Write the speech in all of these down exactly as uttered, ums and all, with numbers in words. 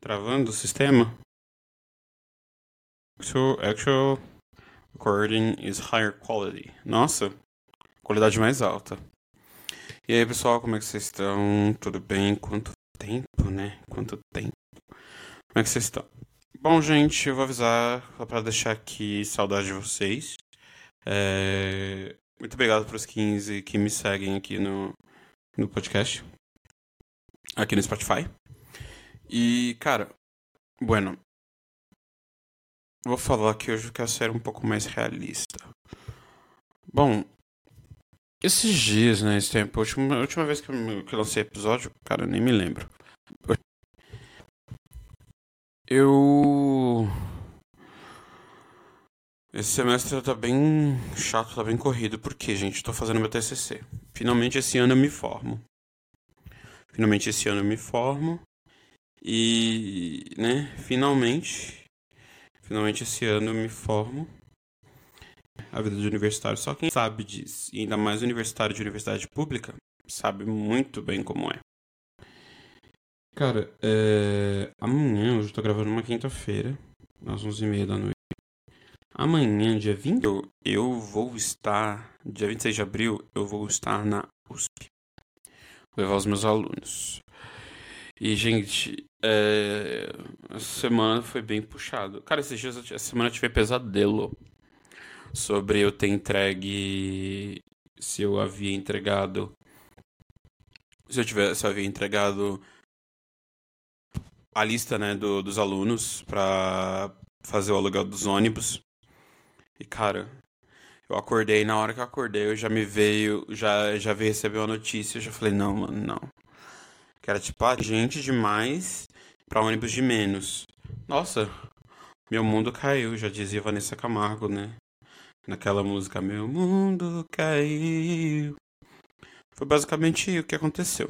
Travando o sistema. Actual, actual recording is higher quality. Nossa, qualidade mais alta. E aí, pessoal, como é que vocês estão? Tudo bem? Quanto tempo, né? Quanto tempo? Como é que vocês estão? Bom, gente, eu vou avisar só pra deixar aqui saudade de vocês. É... Muito obrigado pros quinze que me seguem aqui no, no podcast. Aqui no Spotify. E, cara, bueno, vou falar que hoje eu quero ser um pouco mais realista. Bom, esses dias, né, esse tempo, a última, a última vez que eu, que eu lancei episódio, cara, eu nem me lembro. Eu... Esse semestre tá bem chato, tá bem corrido, porque, gente, tô fazendo meu T C C. Finalmente esse ano eu me formo. Finalmente esse ano eu me formo. E, né, finalmente... Finalmente esse ano eu me formo. A vida de universitário, só quem sabe disso, e ainda mais universitário de universidade pública, sabe muito bem como é. Cara, é... amanhã, hoje eu tô gravando uma quinta-feira, às onze e meia da noite. Amanhã, dia vinte, eu, eu vou estar, dia vinte e seis de abril, eu vou estar na U S P. Vou levar os meus alunos. E, gente, é... essa semana foi bem puxado. Cara, esses dias, essa semana eu tive pesadelo sobre eu ter entregue, se eu havia entregado, se eu tivesse, se eu havia entregado a lista, né, do, dos alunos pra fazer o aluguel dos ônibus. E, cara, eu acordei, na hora que eu acordei, eu já me veio, já, já veio receber uma notícia, eu já falei, não, mano, não. Que era, tipo, ah, gente demais pra ônibus de menos. Nossa, meu mundo caiu, já dizia Vanessa Camargo, né? Naquela música, meu mundo caiu. Foi basicamente o que aconteceu.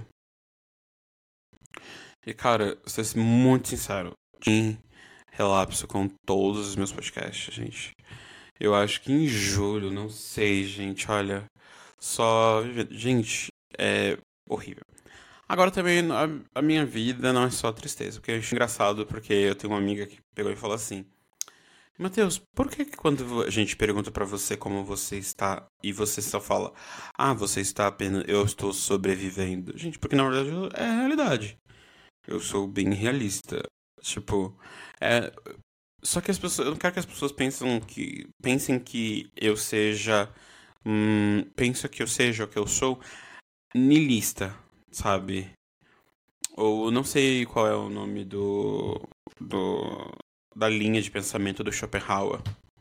E, cara, vou ser muito sincero, em relapso com todos os meus podcasts, gente. Eu acho que em julho, não sei, gente, olha. Só. Gente, é horrível. Agora também a, a minha vida não é só tristeza, porque eu acho engraçado, porque eu tenho uma amiga que pegou e falou assim: Matheus, por que que quando a gente pergunta pra você como você está e você só fala, ah, você está apenas, eu estou sobrevivendo? Gente, porque na verdade eu- é a realidade. Eu sou bem realista. Tipo, é, só que as pessoas, eu não quero que as pessoas pensem que pensem que eu seja, hum, pensa que eu seja o que eu sou, niilista, sabe? Ou não sei qual é o nome do, do da linha de pensamento do Schopenhauer.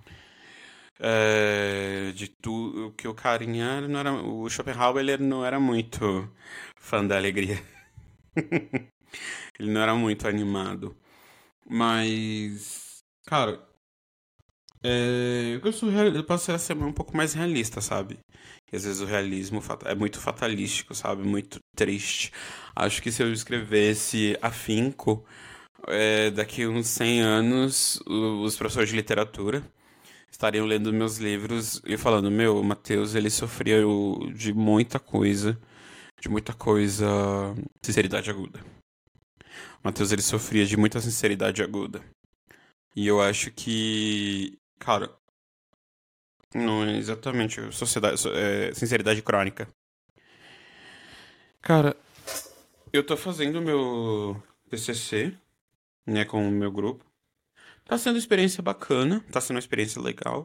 É, de tudo que o carinha não era, o Schopenhauer ele não era muito fã da alegria. Ele não era muito animado. Mas, cara, é, eu, sou, real- eu posso ser um pouco mais realista, sabe? E às vezes o realismo fata- é muito fatalístico, sabe? Muito triste. Acho que se eu escrevesse afinco, é, daqui a uns cem anos, o- os professores de literatura estariam lendo meus livros e falando: Meu, o Matheus, ele sofria o- de muita coisa, de muita coisa, sinceridade aguda. O Matheus, ele sofria de muita sinceridade aguda. E eu acho que, cara, não é exatamente sociedade, so- é, sinceridade crônica. Cara, eu tô fazendo meu T C C, né, com o meu grupo. Tá sendo uma experiência bacana, tá sendo uma experiência legal.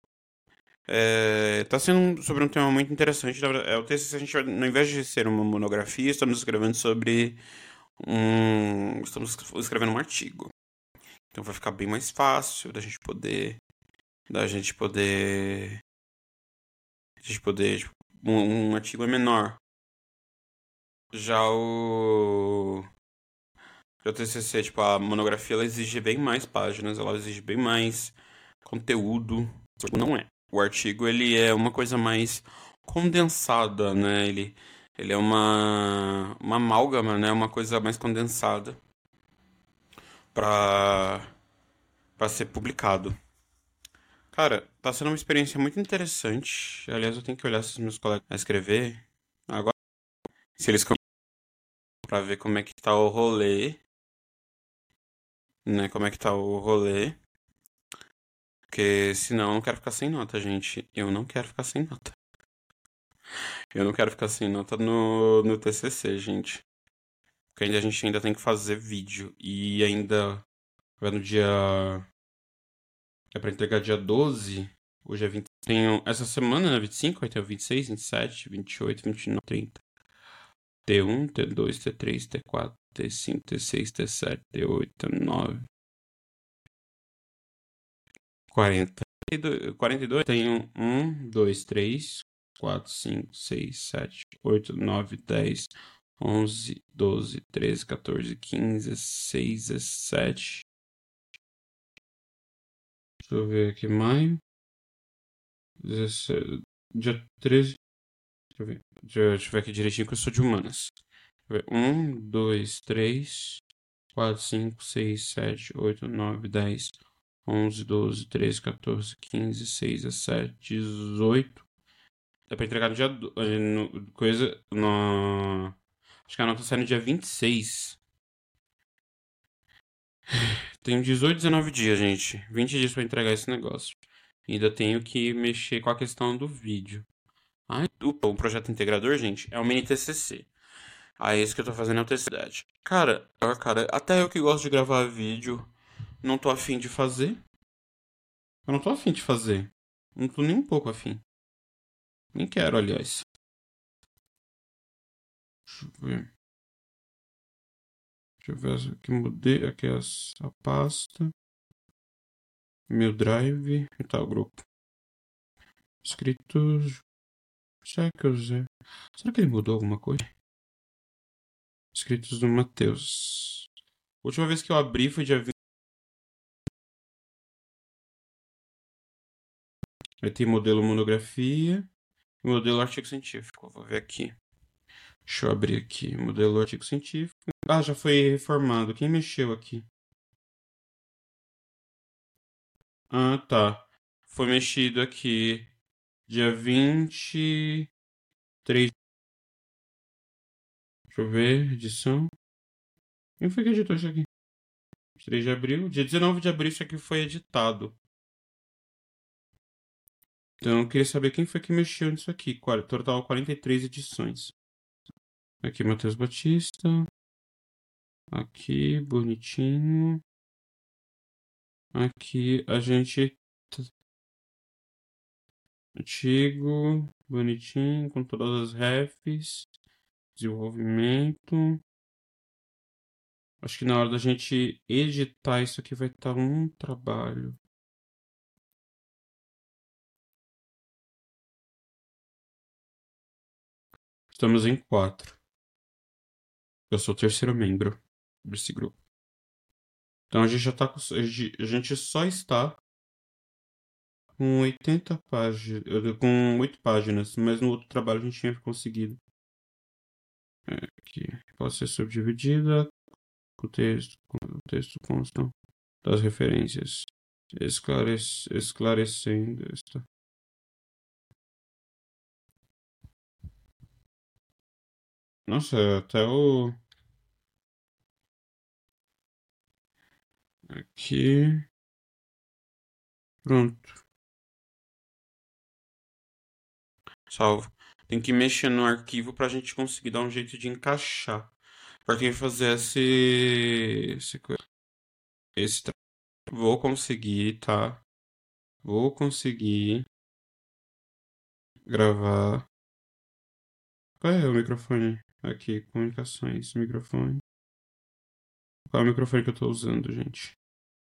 É, tá sendo sobre um tema muito interessante. Na verdade, é, o T C C, a gente, vai- ao invés de ser uma monografia, estamos escrevendo sobre um. Estamos escrevendo um artigo. Então vai ficar bem mais fácil da gente poder. Da gente poder. A gente poder. Tipo, um, um artigo é menor. Já o. Já o T C C, tipo, a monografia ela exige bem mais páginas, ela exige bem mais conteúdo. Tipo, não é. O artigo ele é uma coisa mais condensada, né? Ele, ele é uma, uma amálgama, né? Uma coisa mais condensada para para ser publicado. Cara, tá sendo uma experiência muito interessante. Aliás, eu tenho que olhar se os meus colegas vão escrever agora, se eles para ver como é que tá o rolê. né, como é que tá o rolê. Porque senão eu não quero ficar sem nota, gente. Eu não quero ficar sem nota. Eu não quero ficar sem nota no, no T C C, gente. Porque ainda a gente ainda tem que fazer vídeo. E ainda vai no dia. É pra entregar dia doze. Hoje é vinte. Tenho essa semana, né? vinte e cinco, vai ter o vinte e seis, vinte e sete, vinte e oito, vinte e nove, trinta. T um, T dois, T três, T quatro, T cinco, T seis, T sete, T oito, T nove, quarenta. quarenta e dois, tenho um, dois, três, quatro, cinco, seis, sete, oito, nove, dez, onze, doze, treze, quatorze, quinze, dezesseis, dezessete. Deixa eu ver aqui, maio. dezessete, dia treze. Deixa eu ver. Deixa eu, deixa eu ver aqui direitinho que eu sou de humanas. um, dois, três, quatro, cinco, seis, sete, oito, nove, dez, onze, doze, treze, quatorze, quinze, dezesseis, dezessete, dezoito. É pra entregar no dia. do- eh, no- coisa. No, acho que a nota sai no dia vinte e seis. Tenho dezoito, dezenove dias, gente. vinte dias pra entregar esse negócio. Ainda tenho que mexer com a questão do vídeo. Ai, o, o projeto integrador, gente, é um mini T C C. Aí esse que eu tô fazendo é o T C C. Cara, ó, cara, até eu que gosto de gravar vídeo, não tô afim de fazer. Eu não tô afim de fazer. Não tô nem um pouco afim. Nem quero, aliás. Deixa eu ver. Deixa eu ver aqui, mudei aqui as, a pasta. Meu drive. E tá o grupo. Escritos. Será que eu usei? Será que ele mudou alguma coisa? Escritos do Matheus. A última vez que eu abri foi dia vinte. Aí tem modelo monografia e modelo artigo científico. Vou ver aqui. Deixa eu abrir aqui. Modelo artigo científico. Ah, já foi reformado. Quem mexeu aqui? Ah, tá. Foi mexido aqui dia vinte e três. Deixa eu ver. Edição. Quem foi que editou isso aqui? três de abril. Dia dezenove de abril isso aqui foi editado. Então eu queria saber quem foi que mexeu nisso aqui. Qual- Total quarenta e três edições. Aqui, Matheus Batista. Aqui, bonitinho. Aqui a gente. Antigo, bonitinho, com todas as refs. Desenvolvimento. Acho que na hora da gente editar isso aqui vai estar um trabalho. Estamos em quatro. Eu sou o terceiro membro desse grupo. Então a gente já tá com. A gente a gente só está com oitenta páginas. Com oito páginas, mas no outro trabalho a gente tinha conseguido. É, aqui. Pode ser subdividida. Com o texto. Com o texto consta das referências. Esclarec esclarecendo esta. Nossa, até o. Aqui. Pronto. Salvo. Tem que mexer no arquivo pra gente conseguir dar um jeito de encaixar. Pra quem fazer esse. Esse. co- esse tra- Vou conseguir, tá? Vou conseguir gravar. Qual é o microfone? Aqui, comunicações, microfone. Qual é o microfone que eu tô usando, gente?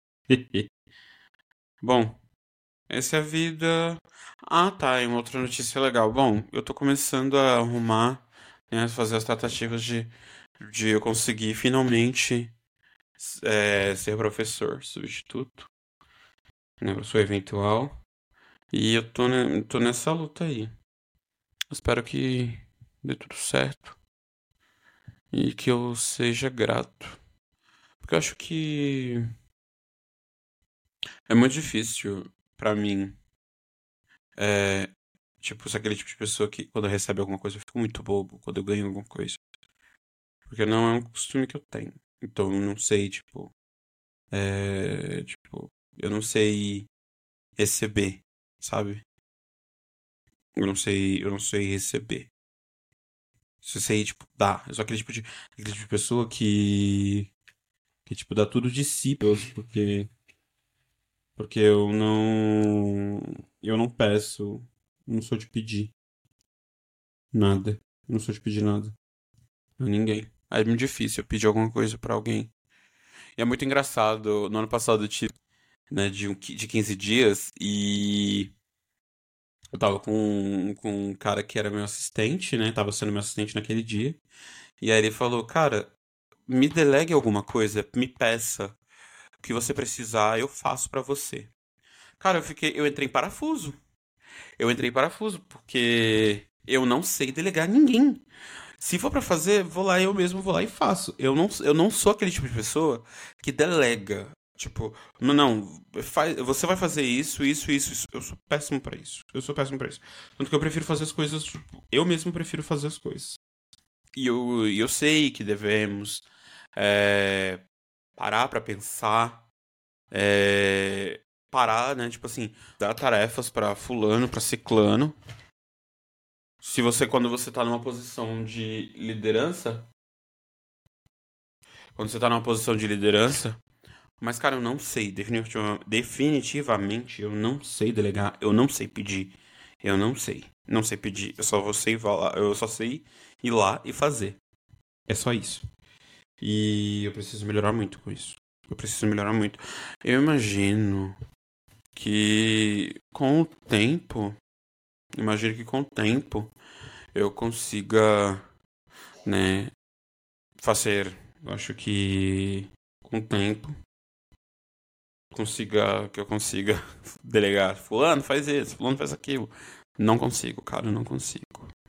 Bom, essa é a vida. Ah, tá. E uma outra notícia legal. Bom, eu tô começando a arrumar, né, fazer as tratativas de, de eu conseguir finalmente é, ser professor substituto, né, professor eventual. E eu tô, ne- tô nessa luta aí. Espero que dê tudo certo e que eu seja grato. Porque eu acho que é muito difícil pra mim. É, tipo, ser aquele tipo de pessoa que quando recebe alguma coisa eu fico muito bobo quando eu ganho alguma coisa. Porque não é um costume que eu tenho. Então eu não sei, tipo. É, tipo, eu não sei receber, sabe? Eu não sei, eu não sei receber. Se eu sei, tipo, dar. Eu sou aquele tipo de, aquele tipo de pessoa que, que, tipo, dá tudo de si, porque, porque eu não, eu não peço, não sou de pedir nada. Eu não sou de pedir nada a ninguém. Aí é muito difícil eu pedir alguma coisa pra alguém. E é muito engraçado. No ano passado eu tive, né, de, um, qui- de quinze dias e eu tava com, com um cara que era meu assistente, né? Tava sendo meu assistente naquele dia. E aí ele falou, cara, me delegue alguma coisa, me peça. O que você precisar, eu faço pra você. Cara, eu fiquei, eu entrei em parafuso. Eu entrei em parafuso porque eu não sei delegar ninguém. Se for pra fazer, vou lá eu mesmo vou lá e faço. Eu não, eu não sou aquele tipo de pessoa que delega. Tipo, não, não, faz, você vai fazer isso, isso, isso, isso. Eu sou péssimo pra isso. Eu sou péssimo pra isso. Tanto que eu prefiro fazer as coisas, tipo, eu mesmo prefiro fazer as coisas. E eu, e eu sei que devemos é, parar pra pensar, é, parar, né? Tipo assim, dar tarefas pra fulano, pra ciclano. Se você, quando você tá numa posição de liderança, quando você tá numa posição de liderança, mas cara, eu não sei, definitiva- definitivamente, eu não sei delegar, eu não sei pedir, eu não sei, não sei pedir, eu só vou sei falar, eu só sei ir lá e fazer. É só isso. E eu preciso melhorar muito com isso. Eu preciso melhorar muito. Eu imagino que com o tempo, imagino que com o tempo eu consiga, né, fazer. Eu acho que com o tempo consiga que eu consiga delegar. Fulano faz isso, fulano faz aquilo. Não consigo, cara, eu não consigo.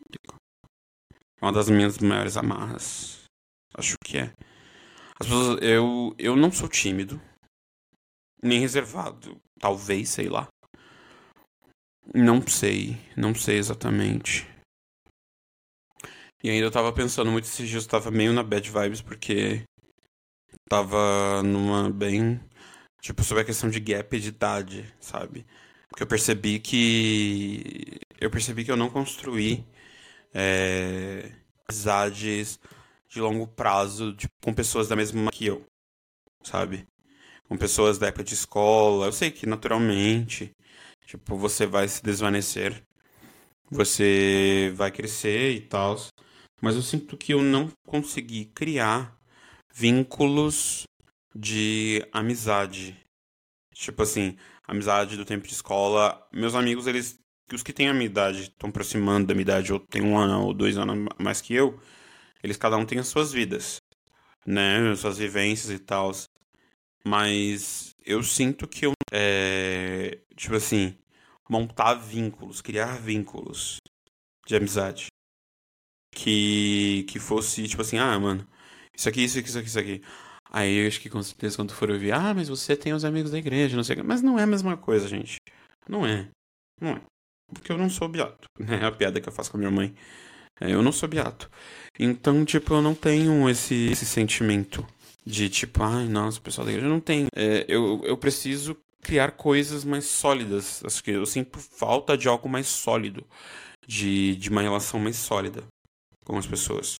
É uma das minhas maiores amarras. Acho que é. As pessoas, eu, eu não sou tímido, nem reservado. Talvez, sei lá. Não sei, não sei exatamente. E ainda eu tava pensando muito esses dias, eu tava meio na bad vibes, porque tava numa bem. Tipo, sobre a questão de gap de idade, sabe? Porque eu percebi que. Eu percebi que eu não construí é, amizades de longo prazo tipo, com pessoas da mesma que eu, sabe? Com pessoas da época de escola. Eu sei que naturalmente, tipo, você vai se desvanecer, você vai crescer e tal. Mas eu sinto que eu não consegui criar vínculos de amizade. Tipo assim, amizade do tempo de escola. Meus amigos, eles. Os que têm a minha idade, estão aproximando da minha idade, ou tem um ano ou dois anos a mais que eu, eles cada um tem as suas vidas, né? Suas vivências e tal. Mas eu sinto que eu. É, tipo assim, montar vínculos, criar vínculos de amizade. Que, que fosse, tipo assim, ah, mano, isso aqui, isso aqui, isso aqui, isso aqui. Aí eu acho que com certeza quando for ouvir, ah, mas você tem os amigos da igreja, não sei o quê. Mas não é a mesma coisa, gente. Não é. Não é. Porque eu não sou beato, né? É a piada que eu faço com a minha mãe. É, eu não sou beato. Então, tipo, eu não tenho esse, esse sentimento de tipo, ai, nossa, o pessoal da igreja eu não tem. É, eu, eu preciso criar coisas mais sólidas. Acho que eu sinto falta de algo mais sólido, de, de uma relação mais sólida com as pessoas,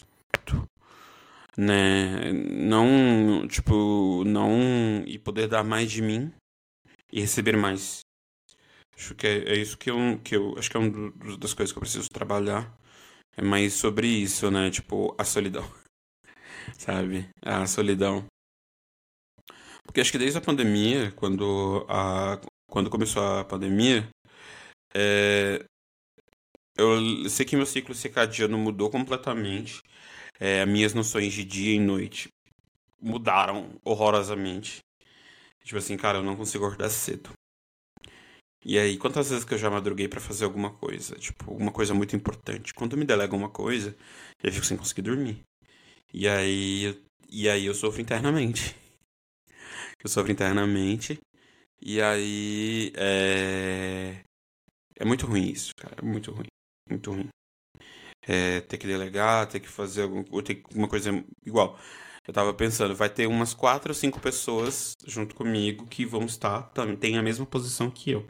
né? Não, tipo, não e poder dar mais de mim e receber mais. Acho que é, é isso que eu, que eu acho que é uma das coisas que eu preciso trabalhar. É mais sobre isso, né? Tipo, a solidão, sabe? A solidão. Porque acho que desde a pandemia, quando a quando começou a pandemia, é, eu sei que meu ciclo circadiano mudou completamente. É, minhas noções de dia e noite mudaram horrorosamente. Tipo assim, cara, eu não consigo acordar cedo. E aí, quantas vezes que eu já madruguei pra fazer alguma coisa? Tipo, uma coisa muito importante. Quando me delegam uma coisa, eu fico sem conseguir dormir. E aí, eu- e aí eu sofro internamente. Eu sofro internamente. E aí, é... É muito ruim isso, cara. É muito ruim. Muito ruim. É, ter que delegar, ter que fazer algum, ou ter que- uma coisa igual. Eu tava pensando, vai ter umas quatro ou cinco pessoas junto comigo que vão estar, também tem a mesma posição que eu.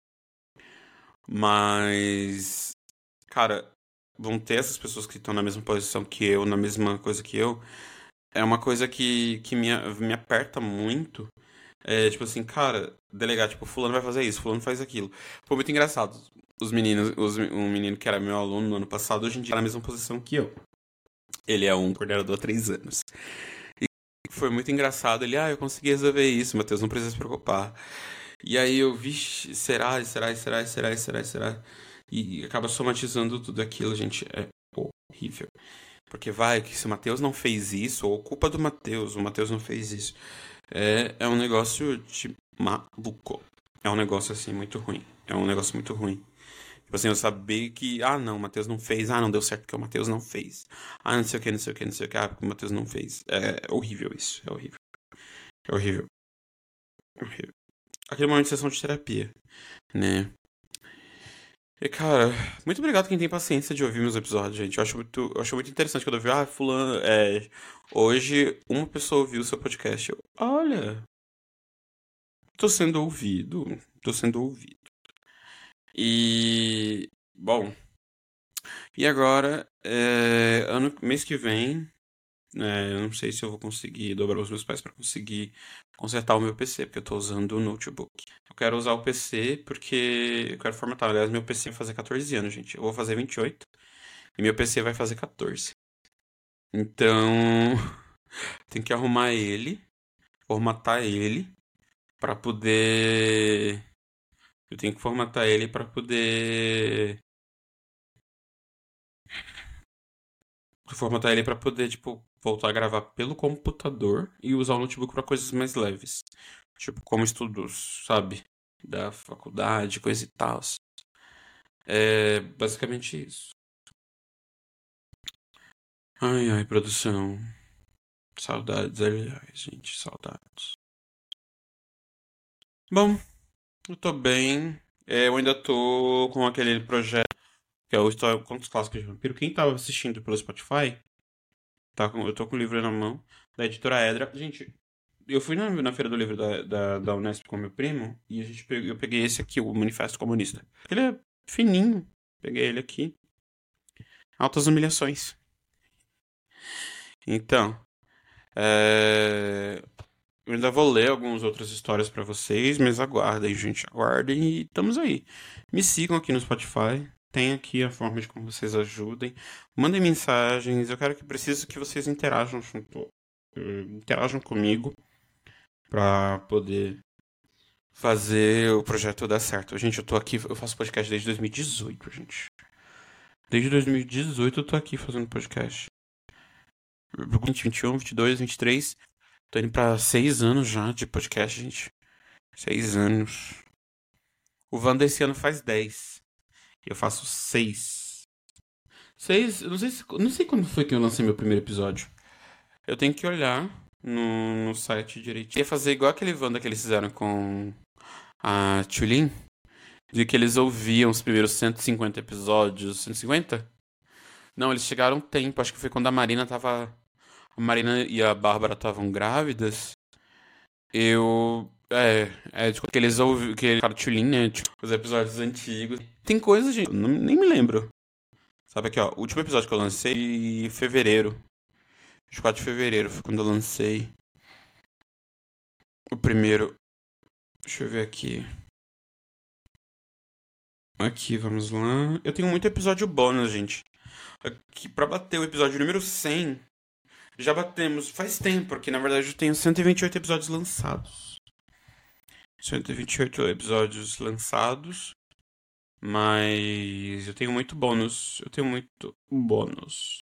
Mas, cara, vão ter essas pessoas que estão na mesma posição que eu, na mesma coisa que eu. É uma coisa que, que me, me aperta muito. É tipo assim, cara, delegar, tipo, fulano vai fazer isso, fulano faz aquilo. Foi muito engraçado. Os meninos, os, um menino que era meu aluno no ano passado, hoje em dia tá na mesma posição que eu. Ele é um coordenador há três anos. E foi muito engraçado. Ele, ah, eu consegui resolver isso, Matheus, não precisa se preocupar. E aí eu, vixe, será, será, será, será, será, será? E acaba somatizando tudo aquilo, gente. É horrível. Porque vai que se o Matheus não fez isso, ou culpa do Matheus, o Matheus não fez isso. É, é um negócio de maluco. É um negócio assim muito ruim. É um negócio muito ruim. Tipo assim, eu saber que, ah, não, o Matheus não fez, ah, não deu certo porque o Matheus não fez. Ah, não sei o que, não sei o que, não sei o que, ah, porque o Matheus não fez. É horrível isso, é horrível. É horrível. É horrível. Aquele momento de sessão de terapia, né? E, cara, muito obrigado quem tem paciência de ouvir meus episódios, gente. Eu acho muito, eu acho muito interessante quando eu vejo, ah, fulano, é, hoje uma pessoa ouviu o seu podcast. Eu, olha, tô sendo ouvido, tô sendo ouvido. E, bom, e agora, é, ano, mês que vem, é, eu não sei se eu vou conseguir dobrar os meus pés para conseguir consertar o meu P C, porque eu tô usando o notebook. Eu quero usar o P C porque eu quero formatar. Aliás, meu P C vai fazer catorze anos, gente. Eu vou fazer vinte e oito e meu P C vai fazer catorze. Então, tem que arrumar ele, formatar ele para poder. Eu tenho que formatar ele para poder formatar ele para poder, tipo, voltar a gravar pelo computador e usar o notebook para coisas mais leves. Tipo, como estudos, sabe? Da faculdade, coisa e tal. É basicamente isso. Ai, ai, produção. Saudades, aliás, gente, saudades. Bom, eu tô bem. É, eu ainda tô com aquele projeto que é o História Contos Clássicos de Vampiro. Quem tava assistindo pelo Spotify, tá com, eu tô com o livro na mão, da editora Edra. Gente, eu fui na, na Feira do Livro da, da, da Unesp com meu primo e a gente pe- eu peguei esse aqui, o Manifesto Comunista. Ele é fininho. Peguei ele aqui. Altas humilhações. Então, é, eu ainda vou ler algumas outras histórias pra vocês, mas aguardem, gente, aguardem e estamos aí. Me sigam aqui no Spotify. Tem aqui a forma de como vocês ajudem. Mandem mensagens. Eu quero que preciso que vocês interajam junto, eh, interajam comigo pra poder fazer o projeto dar certo. Gente, eu tô aqui, eu faço podcast desde dois mil e dezoito, gente. Desde dois mil e dezoito eu tô aqui fazendo podcast. vinte, vinte e um, vinte e dois, vinte e três. Tô indo pra seis anos já de podcast, gente. Seis anos. O Wanda esse ano faz dez. Eu faço seis. Seis, eu não sei, se, não sei quando foi que eu lancei meu primeiro episódio. Eu tenho que olhar no, no site direitinho. Eu ia fazer igual aquele Wanda que eles fizeram com a Tulin. De que eles ouviam os primeiros cento e cinquenta episódios. cento e cinquenta? Não, eles chegaram um tempo. Acho que foi quando a Marina tava. A Marina e a Bárbara estavam grávidas. Eu. É, é de que eles ouviram. Que cara, Tulin, né? Tipo, os episódios antigos. Tem coisas, gente. Não, nem me lembro. Sabe aqui, ó. O último episódio que eu lancei em fevereiro. vinte e quatro de fevereiro foi quando eu lancei. O primeiro. Deixa eu ver aqui. Aqui, vamos lá. Eu tenho muito episódio bônus, gente. Aqui, pra bater o episódio número cem, já batemos faz tempo, porque na verdade eu tenho cento e vinte e oito episódios lançados. cento e vinte e oito episódios lançados, mas eu tenho muito bônus. Eu tenho muito bônus.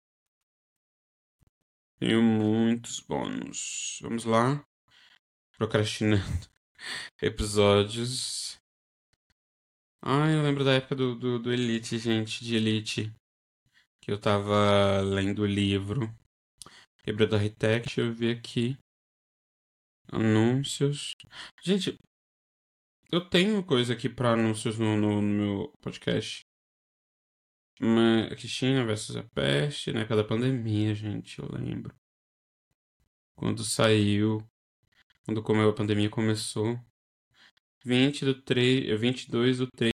Tenho muitos bônus. Vamos lá. Procrastinando episódios. Ah, eu lembro da época do, do, do Elite, gente, de Elite. Que eu tava lendo o livro. Quebra da Ritec, deixa eu ver aqui. Anúncios. Gente, eu tenho coisa aqui pra anúncios no, no, no meu podcast. Mas, aqui China versus a peste, na época da pandemia, gente, eu lembro. quando saiu, quando como a pandemia começou. vinte do três, vinte e dois do três.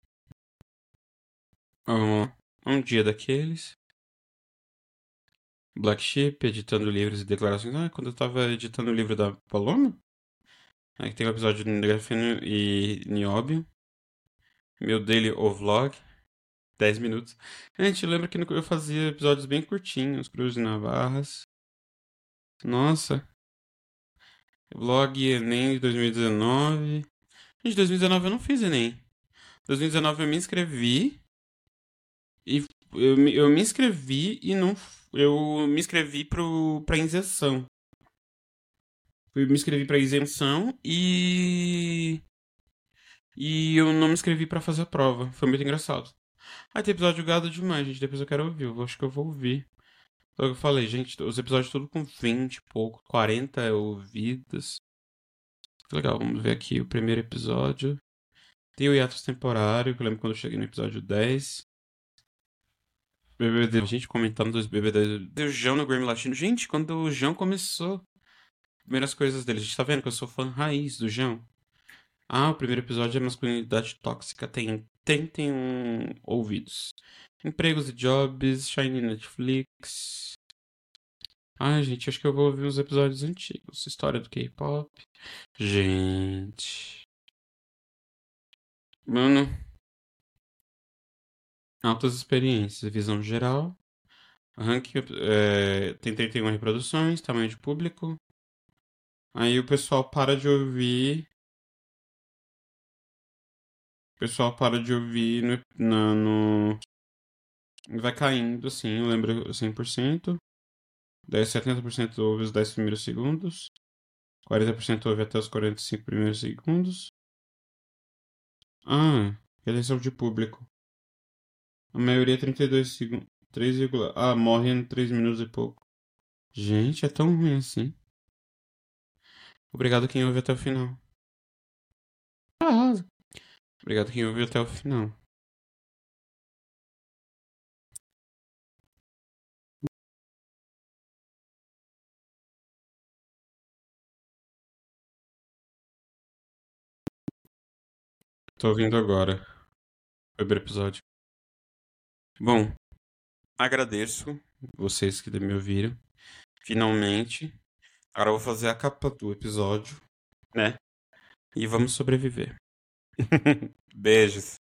Um, um dia daqueles. Black Sheep, editando livros e declarações. Ah, quando eu tava editando o livro da Paloma. Aí tem o episódio de Grafeno e Nióbio. Meu daily o vlog. dez minutos. Gente, lembra que eu fazia episódios bem curtinhos, Cruz de Navarras. Nossa. Vlog Enem de dois mil e dezenove. Gente, dois mil e dezenove eu não fiz Enem. dois mil e dezenove eu me inscrevi. E eu, me- eu me inscrevi e não. Eu me inscrevi pro, pra isenção. Eu me inscrevi pra isenção e. E eu não me inscrevi pra fazer a prova. Foi muito engraçado. Ah, tem episódio gado demais, gente. Depois eu quero ouvir. Eu acho que eu vou ouvir. Então eu falei, gente, os episódios tudo com vinte e pouco, quarenta ouvidas. Legal, vamos ver aqui o primeiro episódio. Tem o hiatus temporário, que eu lembro quando eu cheguei no episódio dez. B B D, gente comentando dos B B D. Deu o João no Grammy Latino. Gente, quando o João começou, primeiras coisas dele. A gente tá vendo que eu sou fã raiz do João. Ah, o primeiro episódio é masculinidade tóxica. Tem trinta e um ouvidos. Empregos e jobs, Shiny Netflix. Ai, gente, acho que eu vou ouvir os episódios antigos. História do K-pop. Gente. Mano, altas experiências, visão geral. Ranking, é, tem trinta e uma reproduções, tamanho de público. Aí o pessoal para de ouvir. O pessoal para de ouvir no, na- no, vai caindo, assim, eu lembro cem por cento. Daí setenta por cento ouve os dez primeiros segundos. quarenta por cento ouve até os quarenta e cinco primeiros segundos. Ah, retenção de público. A maioria é trinta e dois segundos. três, ah, morre em três minutos e pouco. Gente, é tão ruim assim. Obrigado quem ouve até o final. Arrasa. Obrigado quem ouve até o final. Tô ouvindo agora. O primeiro episódio. Bom, agradeço vocês que me ouviram. Finalmente. Agora eu vou fazer a capa do episódio, né? E vamos sobreviver. Beijos.